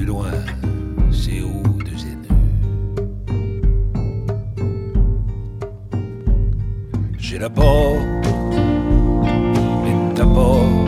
plus loin, c'est où de Zéneux. J'ai la porte, mais ta porte